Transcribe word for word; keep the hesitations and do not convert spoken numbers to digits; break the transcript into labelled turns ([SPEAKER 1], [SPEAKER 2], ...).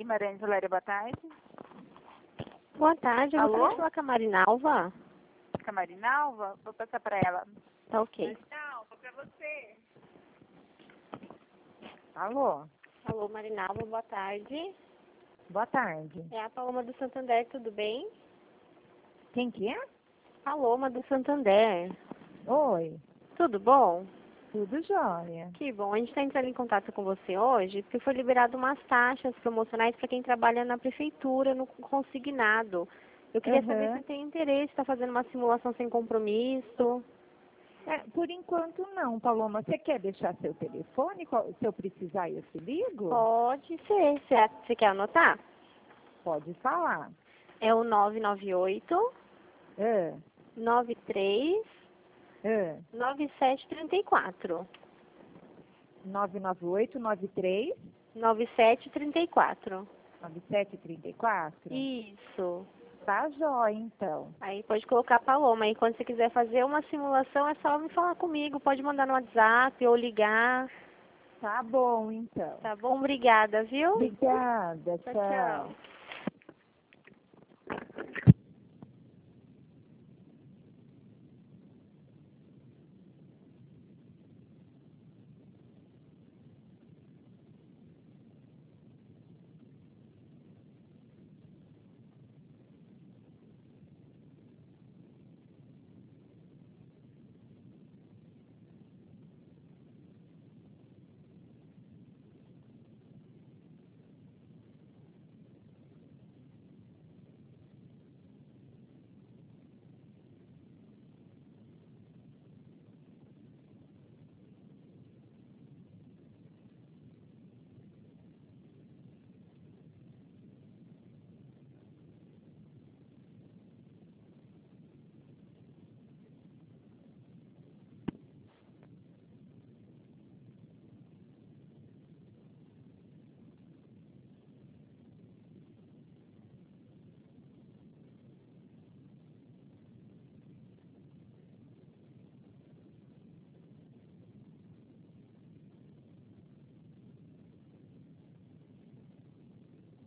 [SPEAKER 1] Guimarães, Valéria, boa tarde.
[SPEAKER 2] Boa tarde, eu
[SPEAKER 1] Alô?
[SPEAKER 2] gostaria de falar com a Marinalva.
[SPEAKER 1] Com a Marinalva, vou passar para ela.
[SPEAKER 2] Tá ok.
[SPEAKER 1] Marinalva, para você. Alô?
[SPEAKER 2] Alô, Marinalva, boa tarde.
[SPEAKER 1] Boa tarde.
[SPEAKER 2] É a Paloma do Santander, tudo bem?
[SPEAKER 1] Quem que é?
[SPEAKER 2] Paloma do Santander.
[SPEAKER 1] Oi,
[SPEAKER 2] Tudo bom?
[SPEAKER 1] tudo jóia.
[SPEAKER 2] Que bom, a gente está entrando em contato com você hoje porque foi liberado umas taxas promocionais para quem trabalha na prefeitura, no consignado. Eu queria saber
[SPEAKER 1] Aham.
[SPEAKER 2] se tem interesse, está fazendo uma simulação sem compromisso.
[SPEAKER 1] É, por enquanto não, Paloma. Você quer deixar seu telefone? Qual- Se eu precisar, eu te ligo?
[SPEAKER 2] Pode ser. Você você quer anotar?
[SPEAKER 1] Pode falar.
[SPEAKER 2] É o nove nove oito,
[SPEAKER 1] É,
[SPEAKER 2] nove três,
[SPEAKER 1] é.
[SPEAKER 2] nove sete três quatro.
[SPEAKER 1] nove nove oito nove três
[SPEAKER 2] nove sete três quatro.
[SPEAKER 1] nove sete três quatro.
[SPEAKER 2] Isso.
[SPEAKER 1] Tá jóia, então.
[SPEAKER 2] Aí pode colocar Paloma. Aí quando você quiser fazer uma simulação, é só me falar comigo. Pode mandar no WhatsApp ou ligar.
[SPEAKER 1] Tá bom, então.
[SPEAKER 2] Tá bom? Obrigada, viu?
[SPEAKER 1] Obrigada,
[SPEAKER 2] Tchau,
[SPEAKER 1] tchau.
[SPEAKER 2] tchau.